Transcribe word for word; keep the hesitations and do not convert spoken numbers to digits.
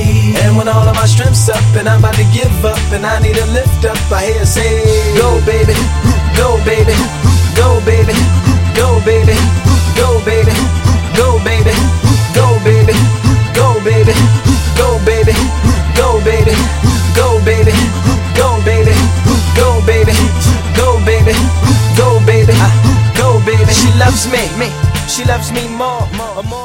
me. And when all of my strength's up and I'm about to give up and I need a lift up, I hear her say, go baby, go baby, go baby, go baby, go baby, go baby, go baby, go baby, go baby, go baby, go baby, go baby, go baby, go baby, go baby, go baby. She loves me, me. She loves me more, more, more.